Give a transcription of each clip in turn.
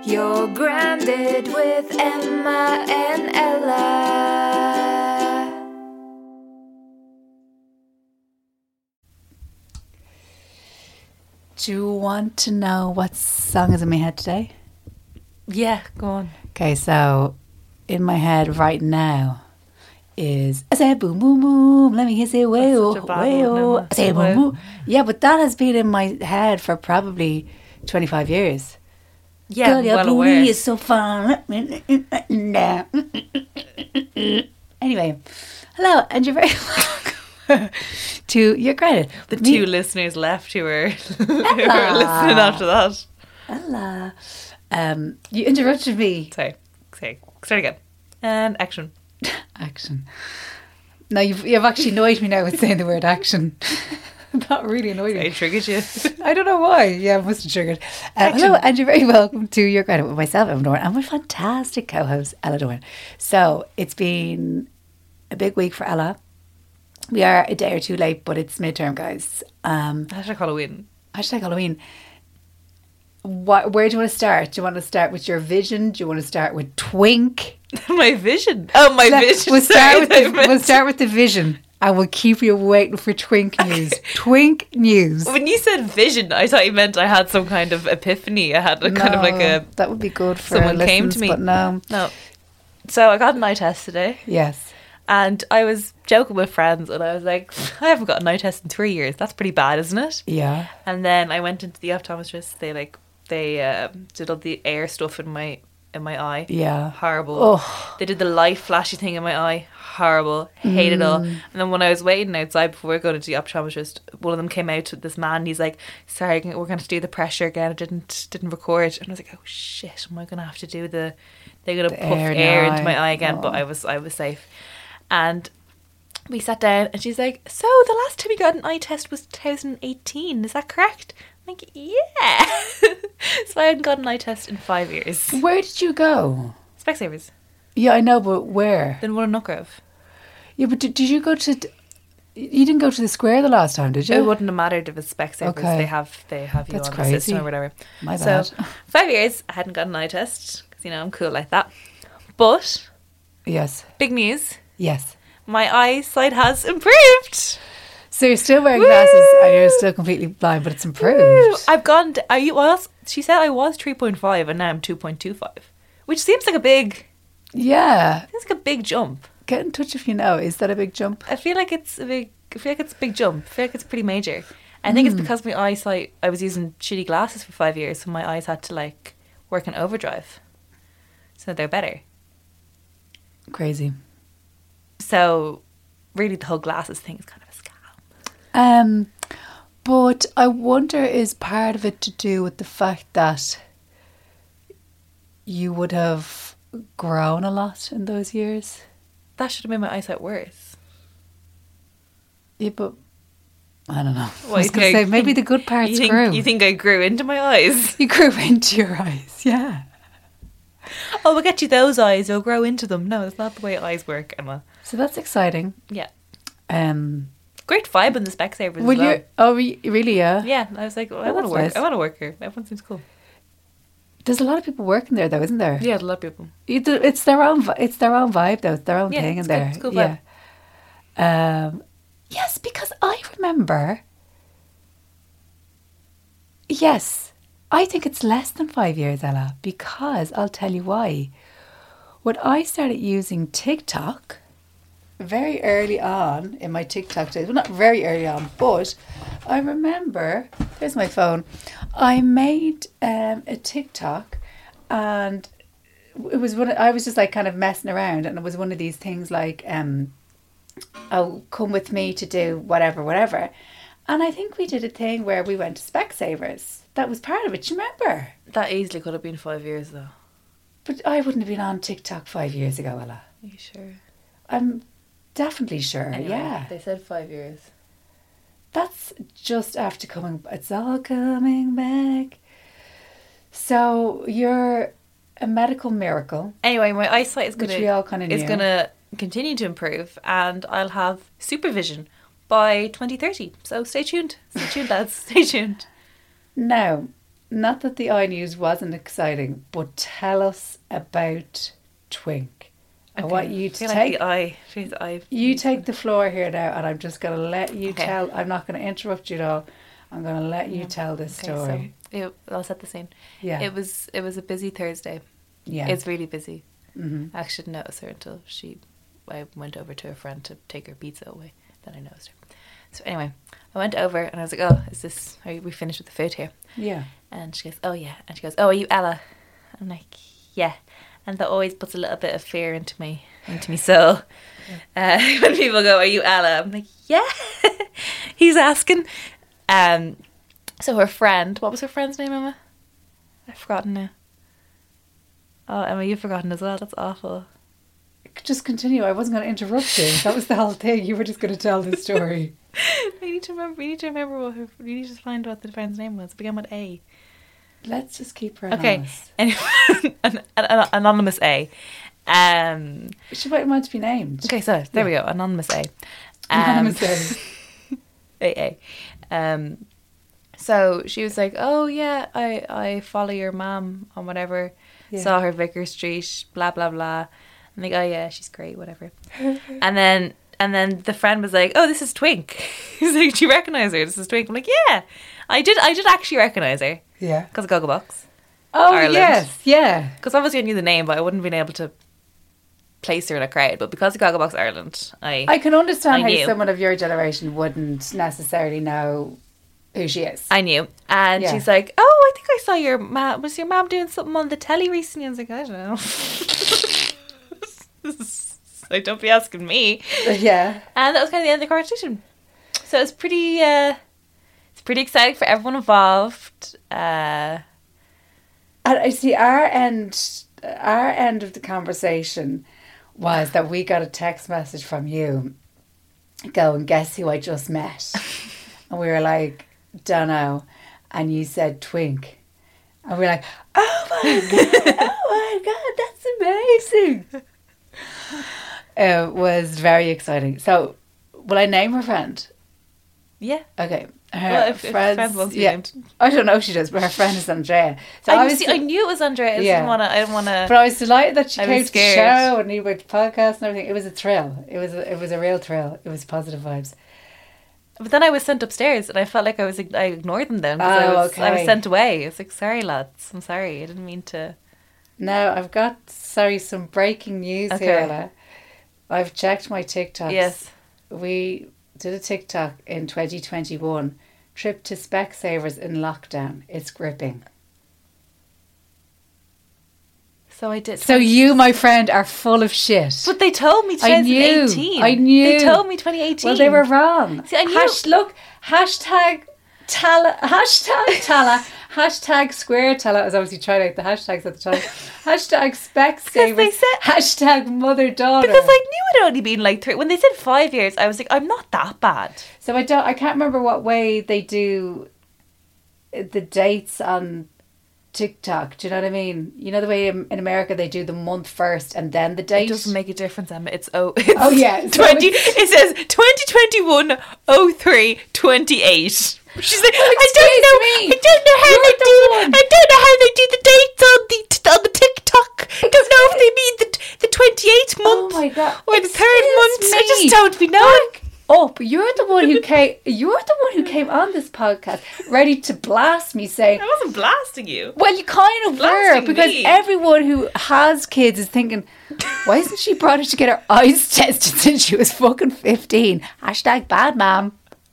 You're grounded with Emma and Ella. Do you want to know what song is in my head today? Yeah, go on. Okay, so in my head right now is I say boom boom boom, let me hear say way-o, such a bad way-o. one, Emma. I say boom boom. Yeah, but that has been in my head for probably 25 years. Yeah, Girl, your well booty aware. is so fun. Anyway, hello, and you're very welcome to Your Credit. The two listeners left who were listening after that. Ella. You interrupted me. Sorry. Start again. And action. Action. No, you've actually annoyed me now with saying the word action. That really annoyed I me. triggered you. I don't know why. Yeah, it must have triggered. Hello, and you're very welcome to Your Credit with myself, Emma Doran, and my fantastic co-host, Ella Doran. So, it's been a big week for Ella. We are a day or two late, but it's midterm, guys. Hashtag Halloween. Hashtag Halloween. Where do you want to start? Do you want to start with your vision? Do you want to start with Twink? My vision. Oh, my vision. We'll Sorry, we'll start with the vision. And we'll keep you waiting for Twink news. Twink news. When you said vision, I thought you meant I had some kind of epiphany. I had kind of like a... That would be good for someone our came listens, to me. but no. No. So I got an eye test today. Yes. And I was joking with friends and I was like, I haven't got an eye test in 3 years. That's pretty bad, isn't it? Yeah. And then I went into the optometrist. They did all the air stuff in my eye. Yeah. Horrible. Oh. They did the light flashy thing in my eye. Horrible. Hate it all. And then when I was waiting outside before going to the optometrist, one of them came out with this man. He's like, sorry, we're going to do the pressure again. I didn't record. And I was like, oh shit, am I going to have to do they're going to puff air into my eye again? But I was safe. And we sat down and she's like, so the last time you got an eye test was 2018. Is that correct? I'm like, yeah. So I hadn't got an eye test in 5 years. Where did you go? Specsavers. Yeah, I know, but where? Then one in Nuckrove. Yeah, but did you go to... You didn't go to the square the last time, did you? It wouldn't have mattered if it's Specsavers. Okay. They have you That's on crazy. the system or whatever. My So bad. 5 years, I hadn't got an eye test because I'm cool like that. But Yes. big news, Yes. my eyesight has improved. So you're still wearing glasses and you're still completely blind, but it's improved. I've gone. She said I was 3.5 and now I'm 2.25, which seems like a big Yeah. jump. Get in touch if you know. Is that a big jump? I feel like it's a big jump. I feel like it's pretty major. I think it's because my eyesight. I was using shitty glasses for 5 years, so my eyes had to like work in overdrive. So they're better. Crazy. So really, the whole glasses thing is kind of a scam. But I wonder, is part of it to do with the fact that you would have grown a lot in those years? That should have made my eyesight worse. Yeah, but I don't know. Well, I was going to say, maybe the good parts grew. You think I grew into my eyes? You grew into your eyes, yeah. Oh, we'll get you those eyes. You'll grow into them. No, that's not the way eyes work, Emma. So that's exciting. Yeah. Great vibe in the Specsavers Well, as well. you? Oh, really? Yeah. Yeah, I was like, I want to that's work. nice. I want to work here. Everyone seems cool. There's a lot of people working there, though, isn't there? Yeah, a lot of people. It's their own. It's their own vibe, though. It's their own Yeah, thing in it's there. It's cool vibe. Yeah. Yes, because I remember. Yes, I think it's less than 5 years, Ella. Because I'll tell you why. When I started using TikTok, very early on in my TikTok days, well, not very early on, but I remember. There's my phone. I made a TikTok, and it was I was just like kind of messing around, and it was one of these things like, "Oh, come with me to do whatever," and I think we did a thing where we went to Specsavers. That was part of it. Do you remember? That easily could have been 5 years, though. But I wouldn't have been on TikTok 5 years ago, Ella. Are you sure? I'm definitely sure. Anyway, yeah, They said 5 years. that's just after coming. It's all coming back. So you're a medical miracle. Anyway, my eyesight is Which we all kinda knew. gonna continue to improve, and I'll have supervision by 2030. So stay tuned. Stay tuned, lads. Stay tuned. Now, not that the iNews wasn't exciting, but tell us about Twink. I want you to take the floor here now, and I'm just going to let you tell. I'm not going to interrupt you at all. I'm going to let you tell this story. So I'll set the scene. Yeah. It was a busy Thursday. Yeah. It's really busy. Mm-hmm. I actually didn't notice her until I went over to a friend to take her pizza away. Then I noticed her. So anyway, I went over and I was like, "Oh, are we finished with the food here?" Yeah. And she goes, "Oh yeah." And she goes, "Oh, are you Ella?" I'm like, "Yeah." And that always puts a little bit of fear into me soul. Yeah. When people go, "Are you Ella?" I'm like, "Yeah." He's asking. So her friend, what was her friend's name, Emma? I've forgotten now. Oh, Emma, you've forgotten as well. That's awful. Just continue. I wasn't going to interrupt you. That was the whole thing. You were just going to tell the story. We need to remember we need to find what the friend's name was. It began with A. Let's just keep her anonymous. Okay. Anyway, an anonymous A. She might want to be named. Okay, so there we go. Anonymous A. Anonymous A. So she was like, "Oh yeah, I follow your mum on whatever. Yeah. Saw her Vicar Street, blah blah blah." I'm like, "Oh yeah, she's great, whatever." and then the friend was like, "Oh, this is Twink." He's like, "Do you recognise her? This is Twink." I'm like, "Yeah, I did actually recognise her." Yeah. Because of Gogglebox. Oh, Ireland. yes, yeah. Because obviously I knew the name, but I wouldn't have been able to place her in a crowd. But because of Gogglebox Ireland, I can understand how knew. Someone of your generation wouldn't necessarily know who she is. I knew. And she's like, "Oh, I think I saw your mom. Was your mom doing something on the telly recently?" I was like, "I don't know." So don't be asking me. Yeah. And that was kind of the end of the conversation. So it's pretty exciting for everyone involved. And I see our end of the conversation was that we got a text message from you going, "Guess who I just met?" And we were like, "Dunno." And you said Twink. And we were like, "Oh my God, that's amazing." It was very exciting. So, will I name her friend? Yeah. Okay. Her friend wants to be named. I don't know if she does, but her friend is Andrea. So I knew it was Andrea. I didn't want to. But I was delighted that she came to the show and you were to podcast and everything. It was a thrill. It was a real thrill. It was positive vibes. But then I was sent upstairs and I felt like I ignored them then. I was sent away. I was like, "Sorry, lads. I'm sorry. I didn't mean to." No, I've got some breaking news here, Ella. I've checked my TikToks. Yes. We did a TikTok in 2021. Trip to Specsavers in lockdown. It's gripping. So I did. So you, my friend, are full of shit. But they told me 2018. I knew. They told me 2018. Well, they were wrong. See, I knew. Hashtag Tala. Hashtag Square Tala. I was obviously trying out the hashtags at the time. Hashtag Specsavers. Hashtag mother daughter. Because I knew it had only been like 3. When they said 5 years, I was like, I'm not that bad. So I can't remember what way they do the dates on TikTok. Do you know what I mean? You know the way in America they do the month first and then the date? It doesn't make a difference, Emma. It's yeah. So 20. It says 2021 03 28. She's like, I don't know how they do the dates on the TikTok. I don't know if they mean the 28th month. Oh my God. Or the 3rd month. I just don't be knowing. Up, you're the one who came on this podcast ready to blast me, saying I wasn't blasting you. Well, you kind of were, because everyone who has kids is thinking, why hasn't she brought her to get her eyes tested since she was fucking 15? Hashtag bad mom.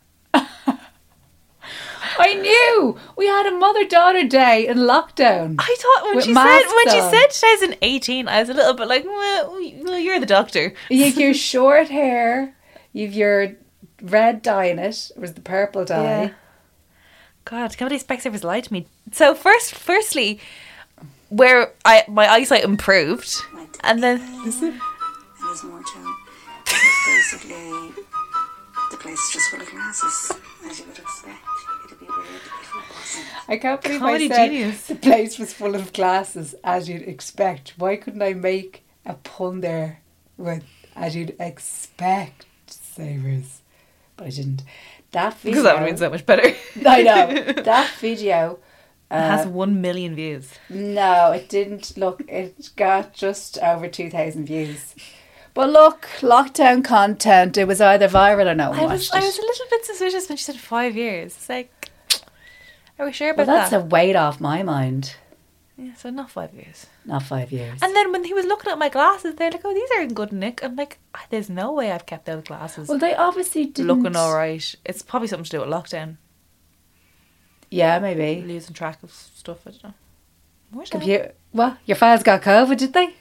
I knew we had a mother-daughter day in lockdown. I thought when she said 2018, I was a little bit like, well, you're the doctor. You have your short hair. You've your red dye in it. It was the purple dye. Yeah. God, can't believe Specsavers lied to me. So firstly, where my eyesight improved, and then there's more to basically the place is just full of glasses, as you would expect. It'd be weird if it wasn't. I can't believe Comedy I said genius. The place was full of glasses, as you'd expect. Why couldn't I make a pun there with as you'd expect? Savers, but I didn't. That video, because that would have been so much better. I know that video It has 1 million views. No, it didn't. Look, it got just over 2,000 views. But look, lockdown content, it was either viral or no one I was watched a it. little bit suspicious when she said 5 years. It's like, are we sure Well, about that's a that? weight off my mind. Yeah, so not 5 years. Not 5 years. And then when he was looking at my glasses, they're like, oh, these are in good nick. I'm like, there's no way I've kept those glasses Well, they obviously didn't... looking all right. It's probably something to do with lockdown. Yeah, maybe. Losing track of stuff, I don't know. Where's that? Computer... What? Your files got COVID, did they?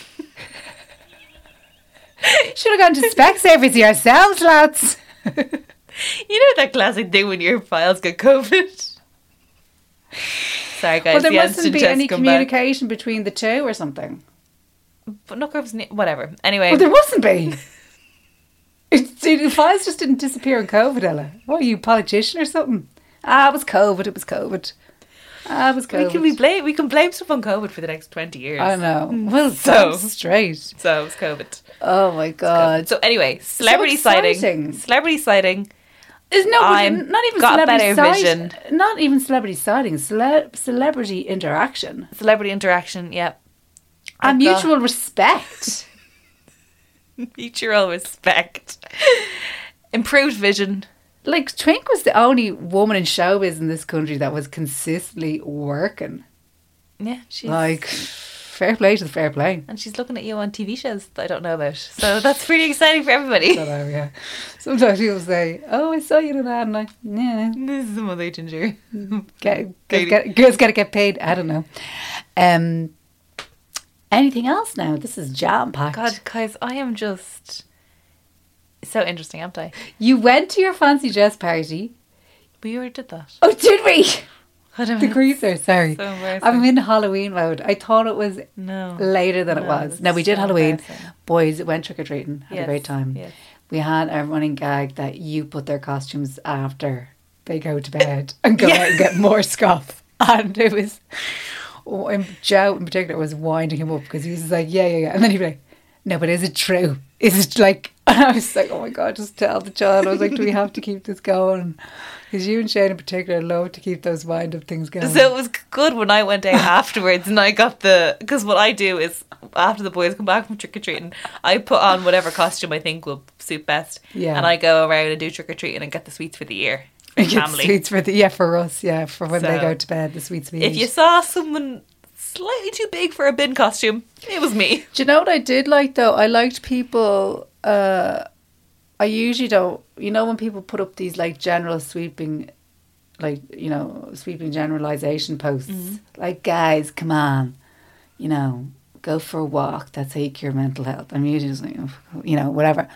Should have gone to Specsavers yourselves, lads. You know that classic thing when your files get COVID? Sorry, guys. Well, there the mustn't instant be test any come back. communication between the two or something. But no, whatever. Anyway. Well, there mustn't be. The files just didn't disappear in COVID, Ella. What, are you a politician or something? It was COVID. It was COVID. It was COVID. We can blame stuff on COVID for the next 20 years. I know. Well, So- so straight. So it's COVID. Oh my God. So anyway, celebrity exciting. sighting. Celebrity sighting. Is no, I'm not even got celebrity better sighting. vision. Not even celebrity sighting. Celebrity interaction Celebrity interaction, yep. and mutual respect. Mutual respect. Improved vision. Like Twink was the only woman in showbiz in this country that was consistently working. Yeah, she's Like, fair play to the fair play. and she's looking at you on TV shows that I don't know about. So that's pretty exciting for everybody. Yeah. Sometimes people say, "Oh, I saw you in that," and like, "Yeah, This is the mother ginger. girls gotta get paid." I don't know. Anything else now? This is jam packed. God, guys, I am just so interesting, aren't I? You went to your fancy dress party. We already did that. Oh, did we? God, I'm The greaser, sorry. so embarrassing. I'm in Halloween mode. I thought it was No. later than it No, was. it's No, we did so Halloween. embarrassing. Boys went trick-or-treating. Had a Yes, great time. yes. We had a running gag that you put their costumes after they go to bed and go out and get more scoff. And it was... Joe in particular was winding him up because he was like, yeah. And then he'd be like, no, but is it true? Is it like... And I was like, oh my God, just tell the child. I was like, do we have to keep this going? Because you and Shane in particular love to keep those wind-up things going. So it was good when I went out afterwards and I got because what I do is after the boys come back from trick-or-treating, I put on whatever costume I think will suit best. Yeah. And I go around and do trick-or-treating and get the sweets for the year. For the Get family. sweets for for us, for when they So, go to bed, the sweets we If eat. you saw someone slightly too big for a bin costume, it was me. Do you know what I did like though? I liked people. I usually don't. You know when people put up these like general sweeping, like sweeping generalization posts, like guys, come on, go for a walk. That's how you cure mental health. I'm usually just like, whatever.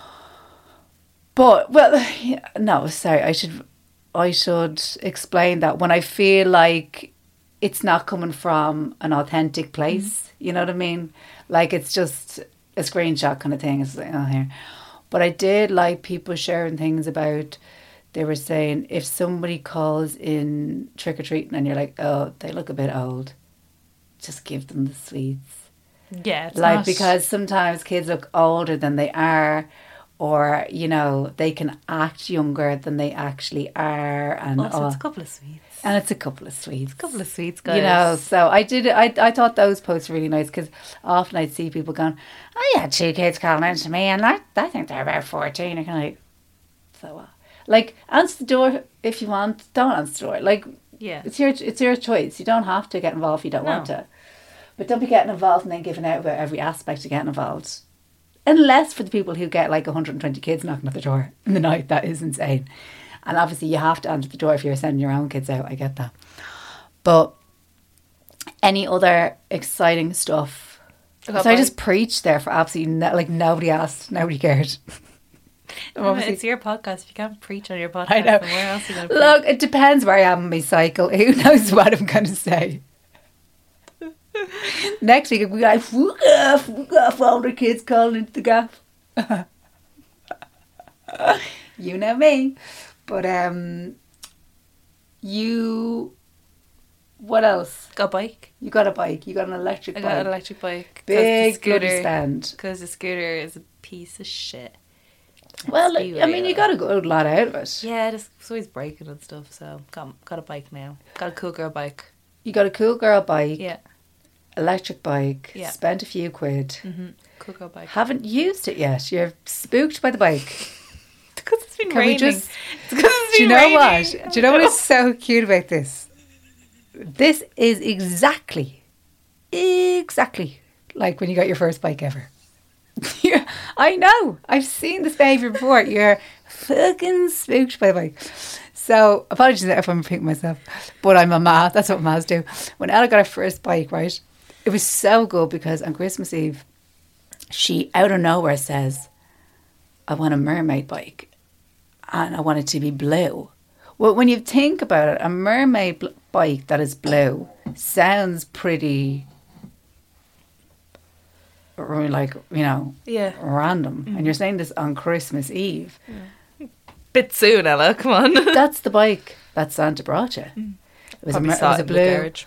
But no, sorry. I should explain that when I feel like it's not coming from an authentic place. You know what I mean? Like it's just a screenshot kind of thing. It's like, oh, here. But I did like people sharing things about, they were saying if somebody calls in trick-or-treating and you're like, oh, they look a bit old, just give them the sweets. Yeah, it's Like, not... because sometimes kids look older than they are, or, they can act younger than they actually are. And Also, it's a couple of sweets. and it's a couple of sweets. Couple of sweets, guys. So I thought those posts were really nice because often I'd see people going, oh yeah, 2 kids calling in to me and I think they're about 14. You're kind of like, so what? Like, answer the door if you want, don't answer the door. Like, Yeah. it's your choice. You don't have to get involved if you don't No. want to. But don't be getting involved and then giving out about every aspect of getting involved. Unless for the people who get like 120 kids knocking at the door in the night, that is insane. And obviously you have to answer the door if you're sending your own kids out. I get that. But any other exciting stuff? So I just preached there for absolutely nobody asked, nobody cared. It's your podcast. If you can't preach on your podcast, I know. then where else are you going to preach? Look, it depends where I am in my cycle. Who knows what I'm going to say? Next week, we got all the kids calling into the gaff. You know me. But, what else? Got a bike. You got a bike. You got an electric I bike. got an electric bike. Big bloody spend. Because the scooter is a piece of shit. Well, I Speedway, mean, you got a good lot out of it. Yeah, it's always breaking and stuff. So got a bike now. Got a cool girl bike. You got a cool girl bike, Yeah. electric bike, Yeah. spent a few quid. Cool girl bike. Haven't used it yet. You're spooked by the bike. Because it's been Can we raining. just... It's 'cause it's Do you been know raining. what? Do you know what is so cute about this? This is exactly like when you got your first bike ever. Yeah, I know. I've seen this behaviour before. You're fucking spooked by the bike. So, apologies if I'm repeating myself, but I'm a ma. That's what mas do. When Ella got her first bike, right, it was so good because on Christmas Eve, she out of nowhere says, I want a mermaid bike and I want it to be blue. Well, when you think about it, a mermaid bike that is blue sounds pretty, like, you know, Yeah. random. And you're saying this on Christmas Eve. Bit soon, Ella. Come on. That's the bike that Santa brought you. It was, Probably it saw was it a in the blue. garage.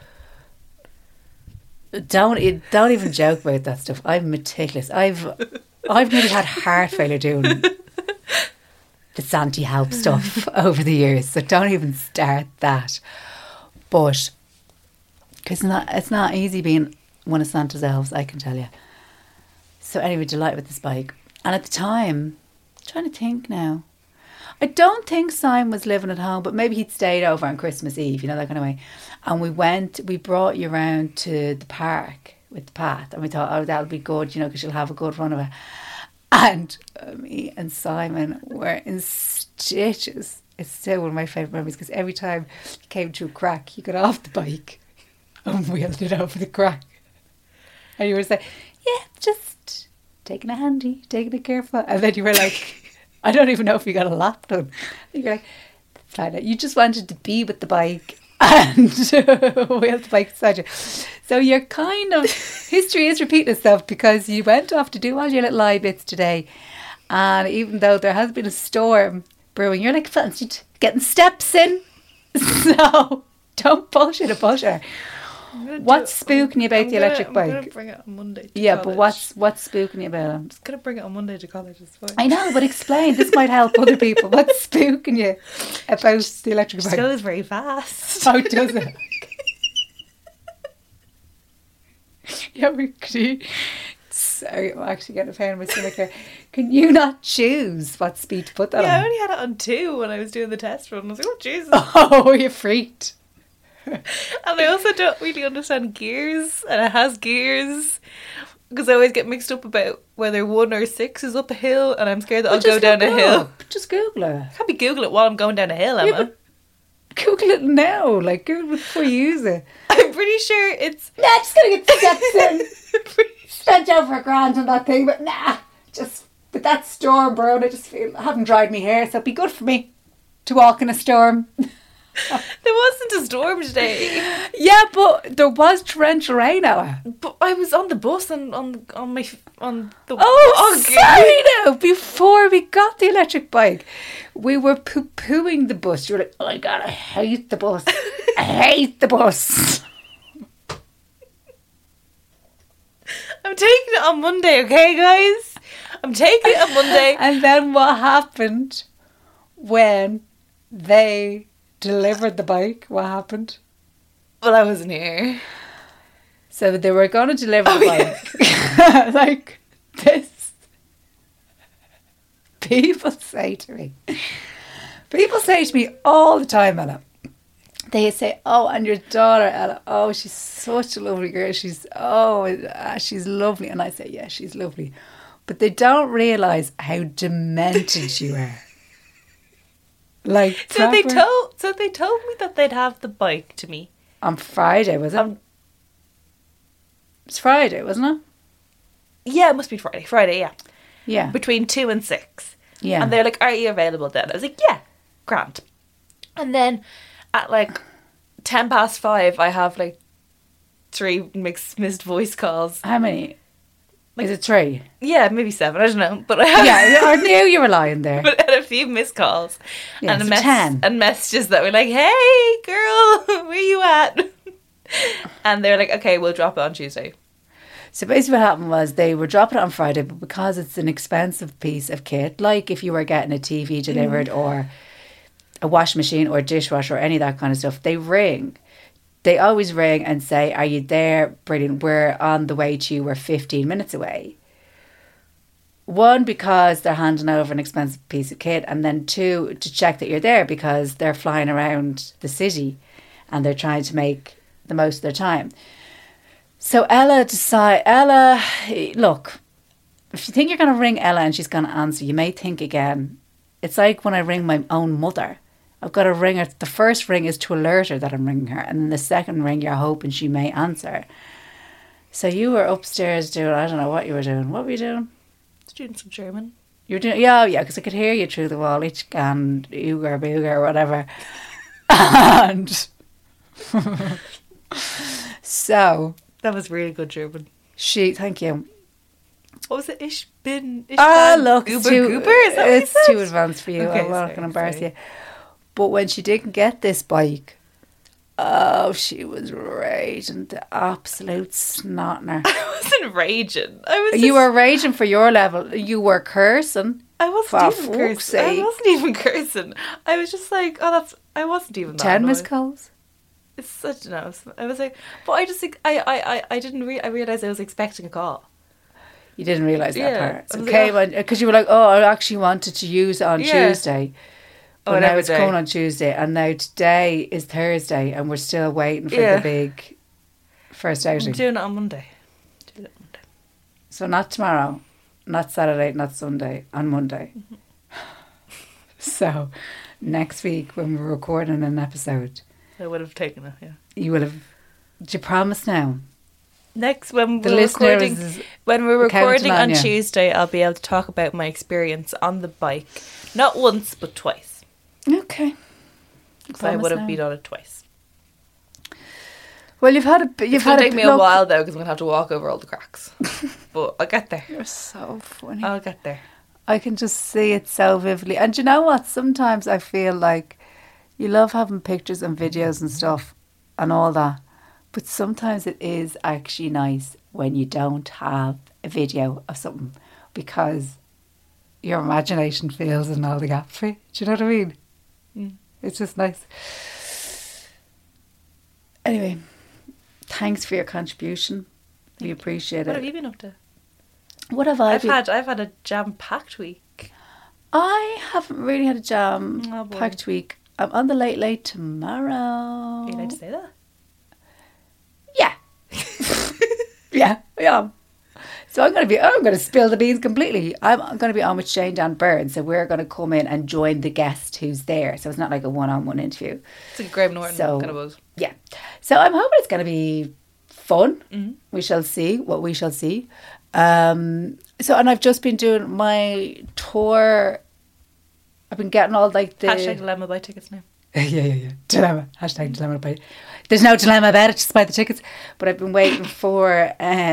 Don't even joke about that stuff. I'm meticulous. I've nearly had heart failure doing the Santa help stuff over the years. So don't even start that. But because it's not easy being one of Santa's elves, I can tell you. So anyway, delighted with this bike. And at the time, I'm trying to think now. I don't think Simon was living at home, but maybe he'd stayed over on Christmas Eve, you know, that kind of way. And we brought you around to the park with Pat, and we thought, oh, that'll be good, you know, because you'll have a good run of it. And me and Simon were in stitches. It's still one of my favourite memories because every time you came to a crack, you got off the bike and wheeled it over the crack. And you were saying, yeah, just taking it handy, taking it careful. And then you were like, I don't even know if you got a lap done. And you're like, fine. You just wanted to be with the bike and wheel the bike beside you. So you're kind of, history is repeating itself because you went off to do all your little eye bits today. And even though there has been a storm brewing, you're like, fancy getting steps in. So don't bullshit a pusher. What's spooking you about the electric I'm going bike? to bring it on Monday to Yeah, college. but what's spooking you about it? I'm just going to bring it on Monday to college. It's fine. I know, but explain. This might help other people. What's spooking you about the electric It bike? goes very fast. How does it? Yeah, could you... Sorry, I'm actually getting a pain in my stomach here. Can you not choose what speed to put that Yeah, I on? only had it on 2 when I was doing the test run. I was like, oh, Jesus. Oh, you freaked. And I also don't really understand gears, and it has gears. Because I always get mixed up about whether 1 or 6 is up a hill, and I'm scared that I'll go down a hill. Just Google it. I can't be Googling it while I'm going down a hill, Emma. Yeah, but Google it now. Like, Google it before you use it. I'm pretty sure it's... Nah, just gonna get steps in. Spent over $1,000 on that thing, but nah. Just with that storm, bro, I just feel I haven't dried my hair, so it'd be good for me to walk in a storm. There wasn't a storm today. Yeah, but there was torrential rain out. But I was on the bus and on the Oh, sorry now. Before we got the electric bike, we were poo-pooing the bus. You were like, oh my God, I hate the bus. I hate the bus. I'm taking it on Monday, okay, guys? I'm taking it on Monday. And then what happened when they delivered the bike? What happened? Well, I wasn't here. So they were going to deliver the bike. Like this. People say to me all the time, Ella. They say, oh, and your daughter, Ella, oh, she's such a lovely girl. She's lovely. And I say, yeah, she's lovely. But they don't realise how demented you are. Like, So they proper- told me that they'd have the bike to me. on Friday, was it? It's Friday, wasn't it? Yeah, it must be Friday. Friday, yeah. Yeah. Between 2 and 6. Yeah. And they're like, are you available then? I was like, yeah, grand. And then at like 5:10, I have like 3 missed voice calls. How many? Is it 3? Yeah, maybe 7, I don't know. But I have Yeah, I knew you were lying there. but I had a few missed calls. Yeah, and so 10. and messages that were like, hey girl, where you at? And they're like, okay, we'll drop it on Tuesday. So basically what happened was they were dropping it on Friday, but because it's an expensive piece of kit, like if you were getting a TV delivered or a washing machine or a dishwasher or any of that kind of stuff, they ring. They always ring and say, are you there? Brilliant. We're on the way to you. We're 15 minutes away. One, because they're handing over an expensive piece of kit. And then two, to check that you're there because they're flying around the city and they're trying to make the most of their time. So Ella, look, if you think you're going to ring Ella and she's going to answer, you may think again. It's like when I ring my own mother. I've got to ring her. The first ring is to alert her that I'm ringing her. And then the second ring, you're hoping she may answer. So you were upstairs doing, I don't know what you were doing. What were you doing? Doing some German. You were doing, yeah, because I could hear you through the wall. Ich can, Uger, Booger, or whatever. And so. That was really good German. Thank you. What was it? Ich bin Look, Uber Goober? Is that what it's you said? too advanced for you. Okay, I'm not sorry, going to embarrass sorry. you. But when she didn't get this bike, oh, she was raging, the absolute snotner. I wasn't raging. You were raging for your level. You were cursing. I For wasn't even fuck's cursing. I sake. wasn't even cursing. I was just like, I wasn't even that 10 missed annoyed. calls. It's such an I was like, but I just think I didn't I realised I was expecting a call. You didn't realise that Yeah, part. I So was okay, like, because you were like, oh, I actually wanted to use it on Yeah. Tuesday. Oh, But and now every it's day. coming on Tuesday. And now today is Thursday. And we're still waiting for Yeah. the big first I'm outing. doing it on Monday. Doing it on Monday. So not tomorrow, not Saturday, not Sunday, on Monday. Mm-hmm. So next week when we're recording an episode, I would have taken it. Yeah. you will have. Do you promise now? Next, when The we're listener recording, is when we're counting recording on on you. Tuesday, I'll be able to talk about my experience on the bike, not once but twice. Okay. So I Promise would have now. been on it twice. Well, you've had a. You've It's had gonna take me a look, while though, because I'm gonna have to walk over all the cracks. But I'll get there. You're so funny. I'll get there. I can just see it so vividly. And you know what? Sometimes I feel like you love having pictures and videos and stuff and all that. But sometimes it is actually nice when you don't have a video of something because your imagination fills in all the gaps for you. Do you know what I mean? Mm. It's just nice. Anyway, thanks for your contribution. We appreciate What it. have you been up to? What have I I've been? had a jam-packed week. I haven't really had a jam Oh, boy. packed week. I'm on the late tomorrow. Are you allowed to say that? Yeah. Yeah. So I'm going to spill the beans completely. I'm going to be on with Shane Dan Byrne. So we're going to come in and join the guest who's there. So it's not like a one-on-one interview. It's like a Graham Norton So- kind of buzz. Yeah. So I'm hoping it's going to be fun. Mm-hmm. We shall see what we shall see. And I've just been doing my tour. I've been getting all like the Hashtag dilemma buy tickets now. yeah. Dilemma. Hashtag dilemma. Buy. There's no dilemma about it. Just buy the tickets. But I've been waiting for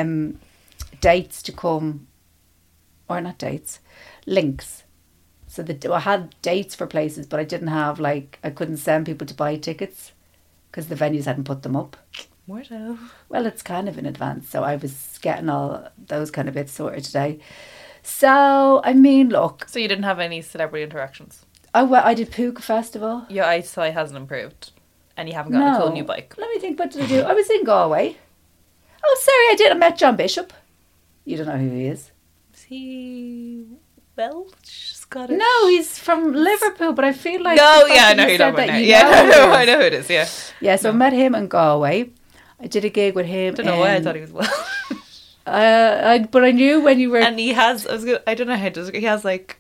dates to come, or not dates, links. So I had dates for places, but I didn't have I couldn't send people to buy tickets because the venues hadn't put them up. Weirdo. Well, it's kind of in advance, so I was getting all those kind of bits sorted today. So, I mean, look, So you didn't have any celebrity interactions? I did Puka Festival. Your eyesight hasn't improved, and you haven't gotten a cool new bike. Let me think, what did I do? I was in Galway. Oh, sorry, I did. I met John Bishop. You don't know who he is. Is he Welsh, Scottish? No, he's from Liverpool, but I feel like... No, the fact yeah, I that know you who you're said talking about that now. you Yeah, know who I he know is. who it is, yeah. Yeah, so I met him in Galway. I did a gig with him. Don't know why I thought he was Welsh. But I knew when you were... And he has, I don't know how to, he has like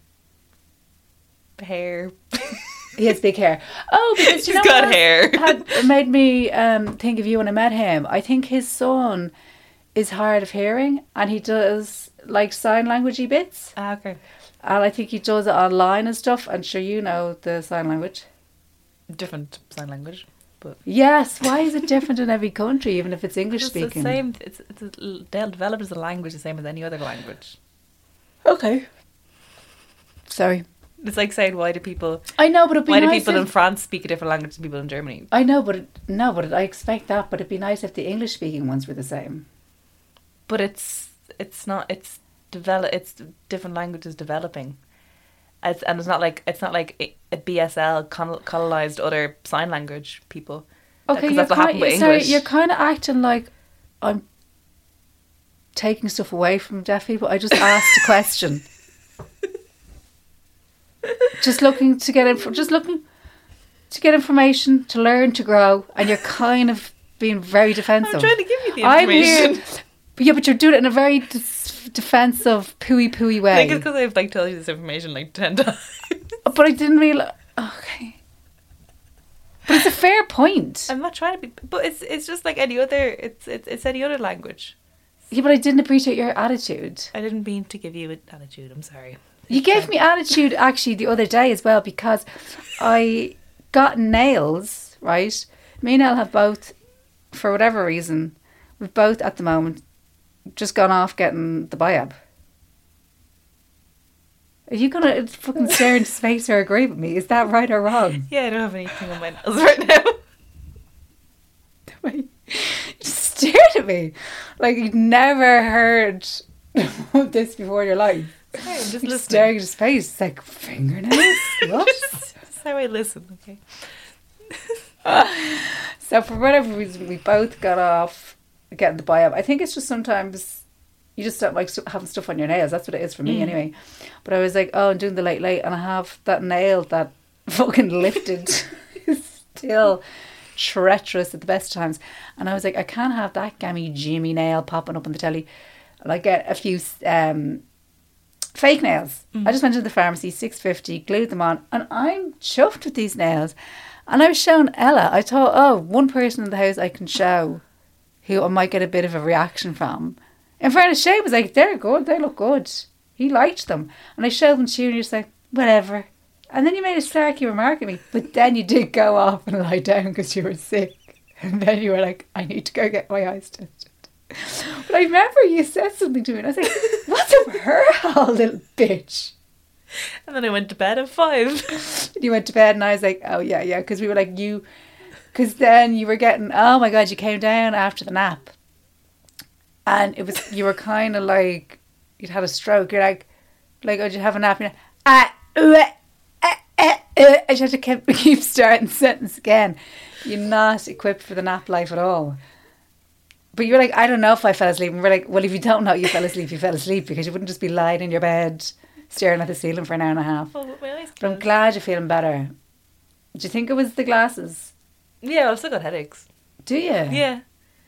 hair. He has big hair. Oh, because you He's know got what hair. had made me think of you when I met him. I think his son is hard of hearing and he does like sign languagey bits. Ah, okay. And I think he does it online and stuff. And sure, you know the sign language. Different sign language. Yes. Why is it different in every country, even if it's English It's the speaking? same, it's developed as a language the same as any other language. Okay. Sorry. It's like saying, why do people I know, but it'd be why do nice people if- in France speak a different language than people in Germany? I know, but I expect that. But it'd be nice if the English speaking ones were the same. But it's not. It's develop. It's different languages developing. It's not like a BSL colonized other sign language people. Okay, Because that's what happened with sorry, English. you're kind of acting like I'm taking stuff away from deaf people. I just asked a question. Just looking to get information, to learn, to grow, and you're kind of being very defensive. I'm trying to give you the I'm information. here, but you're doing it in a very defensive, pooey way. I think it's because I've like told you this information like 10 times. But I didn't realise. Okay. But it's a fair point. I'm not trying to be, but it's just like any other. It's any other language. Yeah, but I didn't appreciate your attitude. I didn't mean to give you an attitude. I'm sorry. You gave me attitude actually the other day as well because I got nails, right? Me and Elle have both, for whatever reason, we've both at the moment just gone off getting the biab. Are you going to fucking stare into space or agree with me? Is that right or wrong? Yeah, I don't have anything on my nails right now. You just stared at me like you'd never heard this before in your life. Sorry, I'm just You're listening. staring into space. It's like, fingernails? What? That's how I listen. Okay. So for whatever reason, we both got off getting the biab. I think it's just sometimes you just don't like having stuff on your nails. That's what it is for me anyway. But I was like, oh, I'm doing the late, and I have that nail that fucking lifted. Still treacherous at the best times. And I was like, I can't have that gammy Jimmy nail popping up on the telly. And I get a few fake nails. I just went to the pharmacy, $6.50, glued them on, and I'm chuffed with these nails. And I was showing Ella. I thought, oh, one person in the house I can show who I might get a bit of a reaction from. In fairness, Shay was like, they're good, they look good. He liked them. And I showed them to you and you're just like, whatever. And then you made a snarky remark at me. But then you did go off and lie down because you were sick. And then you were like, I need to go get my eyes tested. But I remember you said something to me and I was like, what's up with her, whole little bitch? And then I went to bed at 5. And you went to bed and I was like, oh yeah, because we were like, because then you were getting, oh my God, you came down after the nap. And it was, you were kind of like, you'd had a stroke. You're like, oh, did you have a nap? You're like, I just had to keep starting the sentence again. You're not equipped for the nap life at all. But you were like, I don't know if I fell asleep. And we're like, well, if you don't know you fell asleep, you fell asleep because you wouldn't just be lying in your bed staring at the ceiling for an hour and a half. Oh, my eyes But I'm closed. glad you're feeling better. Do you think it was the glasses? Yeah, I've still got headaches. Do you? Yeah.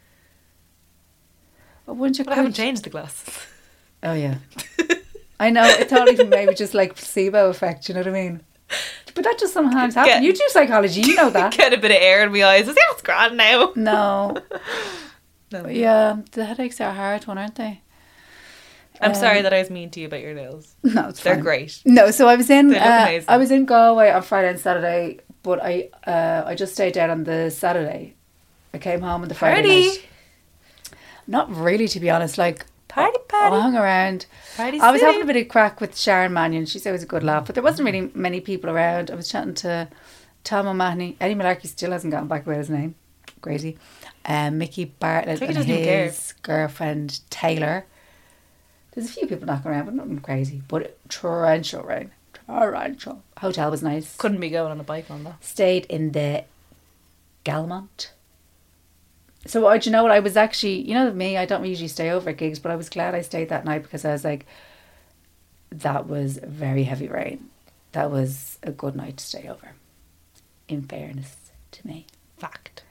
But wouldn't you But I haven't quit? changed the glasses. Oh, yeah. I know. I thought even maybe just like placebo effect, you know what I mean? But that just sometimes happens. Get- You do psychology, you know that. Get a bit of air in my eyes. I say, it's grand now. No. No. But yeah, the headaches are a hard one, aren't they? I'm sorry that I was mean to you about your nails. No, it's They're fine. great. No, so I was in They look amazing. I was in Galway on Friday and Saturday, but I just stayed down on the Saturday. I came home on the Friday Party. night. Not really, to be honest. Like Party, I party. hung around. Party I was City. having a bit of crack with Sharon Mannion. She's always a good laugh, but there wasn't really many people around. I was chatting to Tom O'Mahony. Eddie Malarkey still hasn't gotten back about his name. Crazy. Mickey Bartlett think he and doesn't even care. his girlfriend Taylor. There's a few people knocking around, but nothing crazy. But torrential rain. Torrential. Hotel was nice. Couldn't be going on a bike on that. Stayed in the Galmont. So, do you know what? I was actually, you know me, I don't usually stay over at gigs, but I was glad I stayed that night because I was like, that was very heavy rain. That was a good night to stay over. In fairness to me. Fact.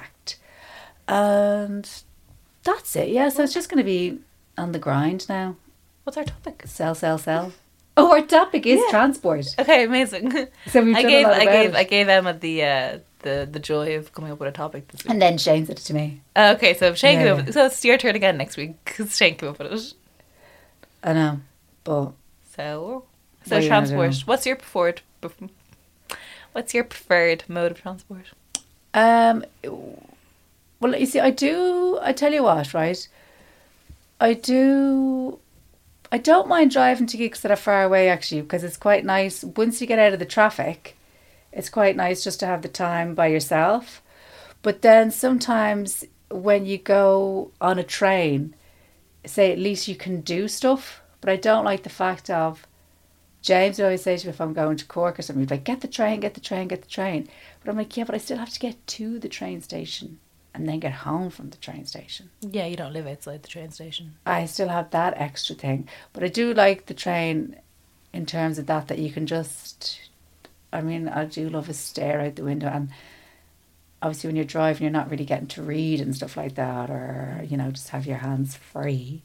And that's it. Yeah, so it's just going to be on the grind now. What's our topic? Sell. Oh, our topic is Yeah. transport. Okay, amazing. So we've done a lot about it. I gave Emma the joy of coming up with a topic this week. And then Shane said it to me. Okay, so Shane Yeah, came up yeah. with, so it's your turn again next week because Shane came up with it. I know, but So What are you gonna transport. do? What's your preferred mode of transport? well, you see, I tell you what, right? I don't mind driving to gigs that are far away actually because it's quite nice. Once you get out of the traffic, it's quite nice just to have the time by yourself. But then sometimes when you go on a train, say at least you can do stuff, but I don't like the fact of, James would always say to me if I'm going to Cork or something, he'd be like, get the train. But I'm like, yeah, but I still have to get to the train station and then get home from the train station. Yeah, you don't live outside the train station. I still have that extra thing. But I do like the train in terms of that you can just, I mean, I do love a stare out the window. And obviously when you're driving, you're not really getting to read and stuff like that, or, you know, just have your hands free.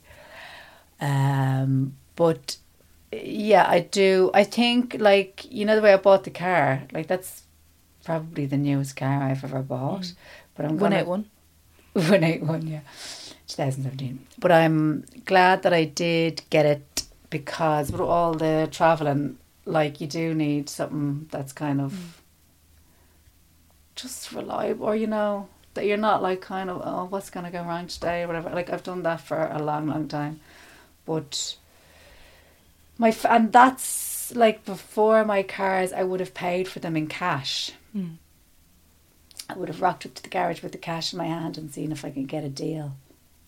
But yeah, I do. I think, like, you know, the way I bought the car, like, that's probably the newest car I've ever bought. But I'm 181. 181, yeah. 2017. But I'm glad that I did get it, because with all the travelling, like, you do need something that's kind of just reliable, or, you know, that you're not like kind of, oh, what's going to go wrong today or whatever. Like, I've done that for a long, long time. But and that's like, before my cars, I would have paid for them in cash. I would have rocked up to the garage with the cash in my hand and seen if I could get a deal.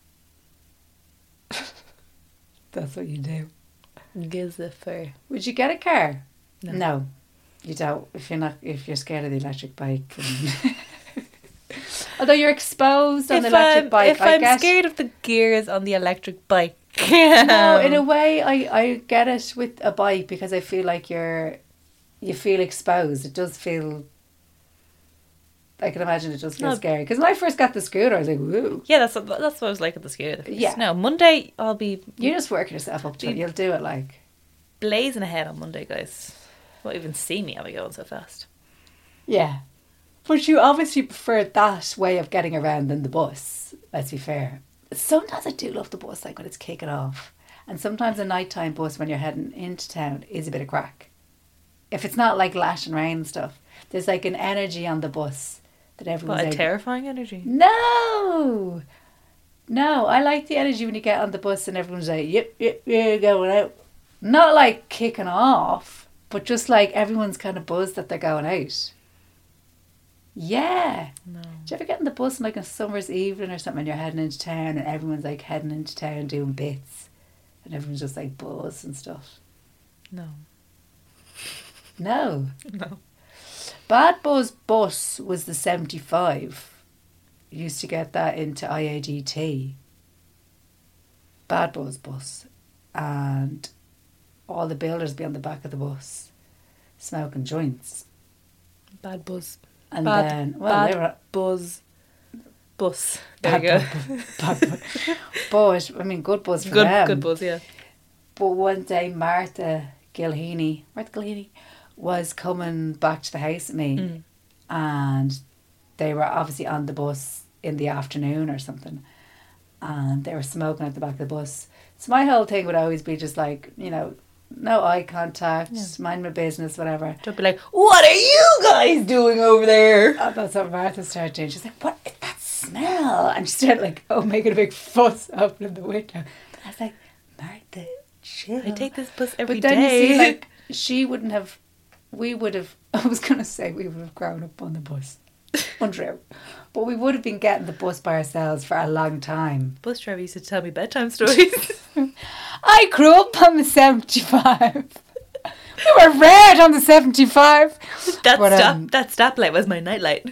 That's what you do. Gives it for. Would you get a car? No. You don't. If you're scared of the electric bike. Although you're exposed on the electric bike. If I'm scared of the gears on the electric bike. No, in a way, I get it with a bike, because I feel like you feel exposed. It does feel, I can imagine it does feel scary. Because when I first got the scooter, I was like, woo. Yeah, that's what I was like at the scooter. Yeah. No, Monday I'll be... You just work yourself up to it. You'll do it, like... blazing ahead on Monday, guys. You won't even see me, I'll be going so fast. Yeah. But you obviously prefer that way of getting around than the bus, let's be fair. Sometimes I do love the bus, like when it's kicking off. And sometimes a nighttime bus when you're heading into town is a bit of crack. If it's not like lashing rain and stuff, there's like an energy on the bus that everyone's What, a terrifying energy? No! No, I like the energy when you get on the bus and everyone's like, yep, going out. Not like kicking off, but just like everyone's kind of buzzed that they're going out. Yeah. No. Do you ever get on the bus on like a summer's evening or something and you're heading into town and everyone's like heading into town doing bits and everyone's just like buzzed and stuff? No. No. No. Bad Buzz bus was the 75. Used to get that into IAGT. Bad Buzz bus. And all the builders be on the back of the bus smoking joints. Bad buzz. And Bad- then, bad they were buzz. Bus. There you go. Bad buzz. But, I mean, good buzz for Good, them. good buzz, yeah. But one day, Martha Gilheany was coming back to the house with me, and they were obviously on the bus in the afternoon or something, and they were smoking at the back of the bus. So my whole thing would always be just like, you know, no eye contact, mind my business, whatever. Don't be like, what are you guys doing over there? And that's what Martha started doing. She's like, what is that smell? And she started like, making a big fuss opening the window. But I was like, Martha, chill. I take this bus every But then day. you see, like, we would have grown up on the bus. Untrue. But we would have been getting the bus by ourselves for a long time. Bus driver used to tell me bedtime stories. I grew up on the 75. We were red on the 75. that But, that stoplight was my nightlight.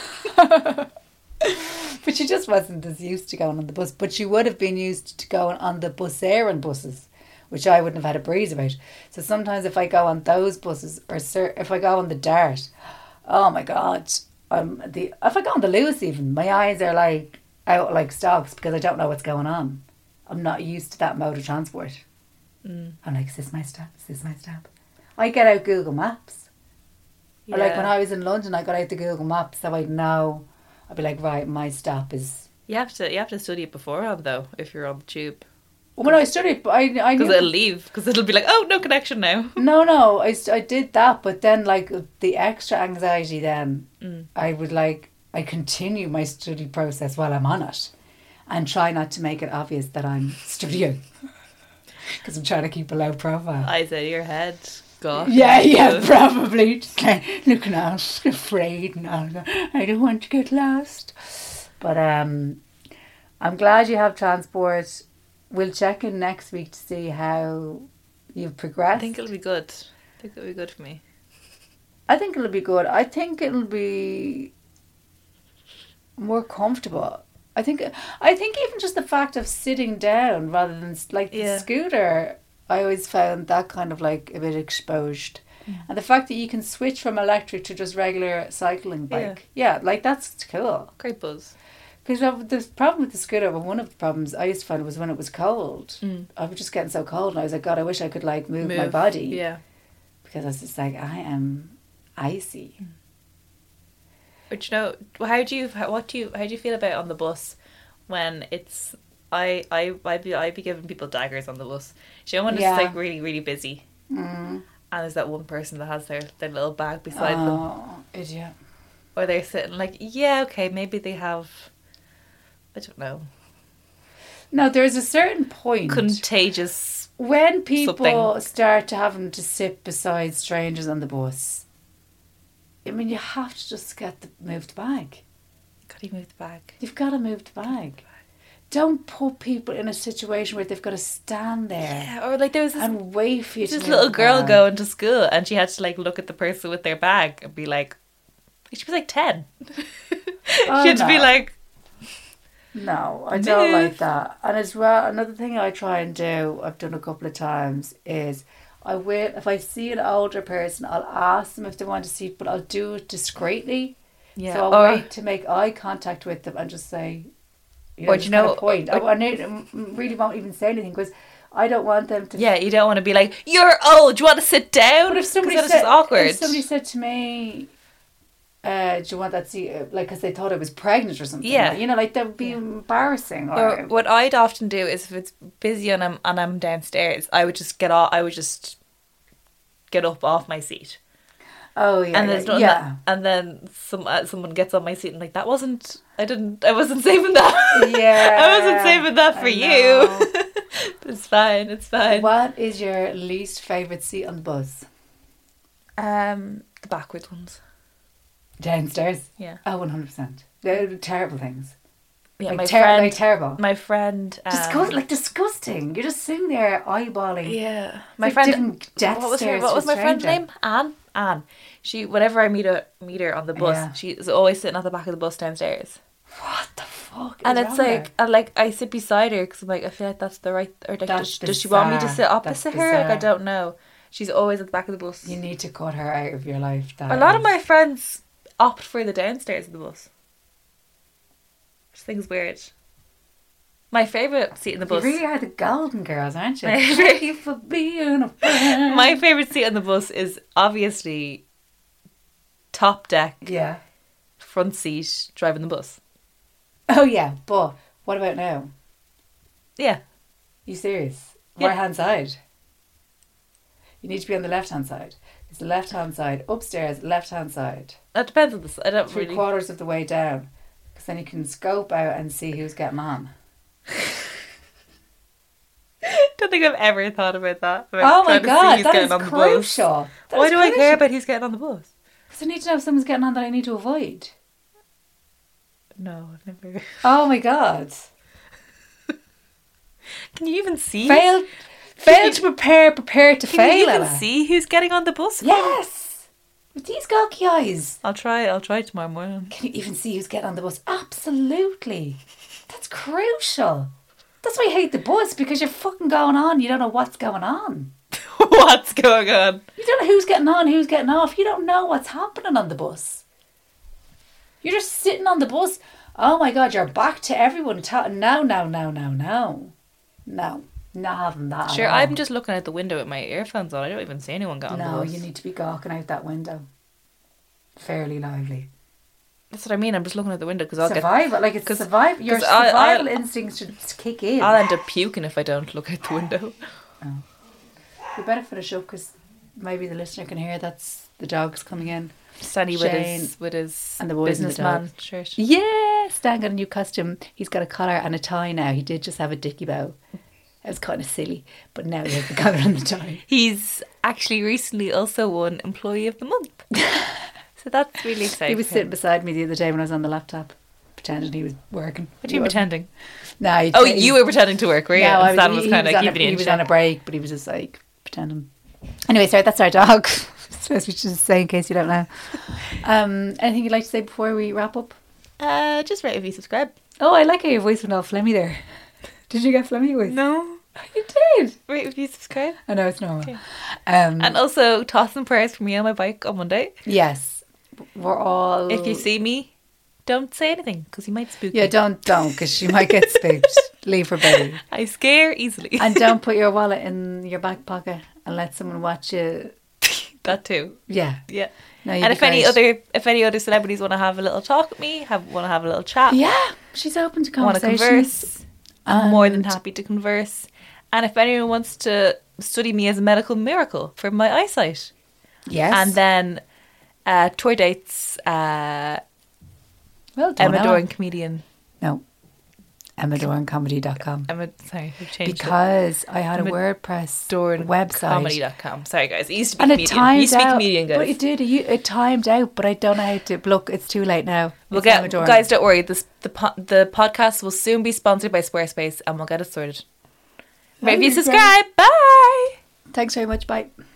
But she just wasn't as used to going on the bus. But she would have been used to going on the Busaran buses, which I wouldn't have had a breeze about. So sometimes if I go on those buses, or if I go on the Dart, oh my God. If I go on the Lewis even, my eyes are like out like stalks because I don't know what's going on. I'm not used to that mode of transport. I'm like, is this my stop? Is this my stop? I get out Google Maps. Or like when I was in London, I got out the Google Maps so I'd know. I'd be like, right, my stop is... You have to study it beforehand though, if you're on the tube. When I studied, I knew... Because it'll leave. Because it'll be like, oh, no connection now. No, I did that, but then like the extra anxiety then, I continue my study process while I'm on it and try not to make it obvious that I'm studying because I'm trying to keep a low profile. I said, your head. God. Yeah, probably. Just like looking out, afraid and all that. I don't want to get lost. But I'm glad you have transport. we'll check in next week to see how you've progressed. I think it'll be good. I think it'll be good for me. I think it'll be good. I think it'll be more comfortable. I think even just the fact of sitting down rather than like the Yeah. scooter, I always found that kind of like a bit exposed. And the fact that you can switch from electric to just regular cycling bike. Yeah, like that's cool. Great buzz. Because the problem with the scooter, well, one of the problems I used to find was when it was cold. I was just getting so cold and I was like, God, I wish I could like move my body. Yeah. Because I was just like, I am icy. But you know, how do you feel about it on the bus when it's I'd be giving people daggers on the bus. Do you know when it's like really, really busy? And there's that one person that has their little bag beside them. Oh, idiot. Or they're sitting like, yeah, okay, maybe they have, I don't know, No, there's a certain point contagious. when people something. start to having to sit beside strangers on the bus. I mean, you have to just move the bag. Gotta move the bag. You've got to move the bag. Don't put people in a situation where they've got to stand there Yeah, or like there was this, and wait for you to this move little the girl bag. going to school and she had to like look at the person with their bag and be like, she was like 10. Oh, She had to be no. like, No, I don't Move. like that. And as well, another thing I try and do, I've done a couple of times, is I will, if I see an older person, I'll ask them if they want a seat, but I'll do it discreetly. yeah, So I'll or wait to make eye contact with them and just say, Or do just you know- kind of point. I really won't even say anything because I don't want them to. yeah, you don't want to be like, you're old, do you want to sit down? But if somebody 'Cause said, then it's just awkward. if somebody said to me, do you want that seat? Like, because they thought I was pregnant or something. Yeah. You know, like that would be embarrassing. Or what I'd often do is if it's busy and I'm downstairs, I would just get up off my seat. Oh yeah, And there's yeah. and then someone gets on my seat and like, I wasn't saving that. Yeah, I wasn't saving that for I you. know. It's fine, it's fine. What is your least favourite seat on the bus? The backwards ones. Downstairs? Yeah. Oh, 100%. They're terrible things. Yeah, Like, my like friend terrible. my friend Disgusting. You're just sitting there eyeballing. yeah. It's My like friend different death what was stares what to was a my friend's stranger. name? Anne. She whenever I meet her on the bus, Yeah. she's always sitting at the back of the bus downstairs. What the fuck? And is it's wrong like, with and like I sit beside her because I'm like, I feel like that's the right, or like, That's does she want me to bizarre. sit opposite That's her? Like, I bizarre. don't know. She's always at the back of the bus. her? You need to cut her out of your life. A lot of my friends opt for the downstairs of the bus. Which I think is weird. My favourite seat in the You bus. really are the golden girls, aren't you? My Thank you for being a friend. My favourite seat on the bus is obviously top deck, Yeah. front seat, driving the bus. Oh, yeah. But what about now? Yeah. You serious? Yeah. Right hand side. You need to be on the left hand side. It's the left hand side. Upstairs, left hand side. That depends on this. I don't Three really. quarters of the way down. Because then you can scope out and see who's getting on. Don't think I've ever thought about that. Oh my God, that is on the bus. crucial. That Why is do I care crucial. about who's getting on the bus? Because I need to know if someone's getting on that I need to avoid. No, I've never. Oh my God. Can you even see? Fail to prepare to Can fail. you even Ella. see who's getting on the bus? Yes. With these gawky eyes. I'll try tomorrow morning. Can you even see who's getting on the bus? Absolutely. That's crucial. That's why I hate the bus, because you're fucking going on. You don't know what's going on. What's going on? You don't know who's getting on, who's getting off. You don't know what's happening on the bus. You're just sitting on the bus. Oh my God, you're back to everyone. No. No, not having that. Sure, at all. I'm just looking out the window with my earphones on. I don't even see anyone get on the No, bus. you need to be gawking out that window. Fairly lively. That's what I mean. I'm just looking out the window because I'll Survival, like it's 'cause- survival. Your 'cause I'll- survival instincts should kick in. I'll end up puking if I don't look out the window. We better finish up because maybe the listener can hear that's the dogs coming in. Stanny Shane with his and the boys and the businessman shirt. Yeah, Stan got a new costume. He's got a collar and a tie now. He did just have a dicky bow. It was kind of silly, but now he has the collar and the tie. He's actually recently also won Employee of the Month. So that's really exciting. He was sitting beside me the other day when I was on the laptop, pretending he was working. What are you pretending? No, Oh, you were pretending to work, were you? No, And Stan was kind of keeping you he in was check. on a break, but he was just like pretending. Anyway, sorry, that's our dog. I suppose we should just say in case you don't know. Anything you'd like to say before we wrap up? Just rate, review, subscribe. Oh, I like how your voice went all phlegmy there. Did you get phlegmy voice? No. You did. Rate, review, subscribe. I know it's normal. Okay. And And also, toss some prayers for me on my bike on Monday. yes, we're all. If you see me, don't say anything because you might spook yeah, me. don't, because she might get spooked. Leave her baby, I scare easily. and don't put your wallet in your back pocket and let someone watch you. That too. Yeah, Yeah. no, you'd And be if any other celebrities want to have a little talk with me, want to have a little chat, yeah, she's open to want to conversations. converse, I'm more than And- happy to converse. And if anyone wants to study me as a medical miracle for my eyesight, Yes, and then tour dates, well done, Emma Ella. Doran comedian. No, EmmaDoranComedy.com. Sorry, we've changed it. Because I had a Emma WordPress Doran website. comedy.com. Sorry guys, it used to be And it comedian. timed Used to be out. comedian, guys. But it did. It timed out, but I don't know how to. Look, it's too late now. We'll It's get Emma Doran. guys. Don't worry. The podcast will soon be sponsored by Squarespace, and we'll get it sorted. Maybe That'd be subscribe. Bye. Thanks very much. Bye.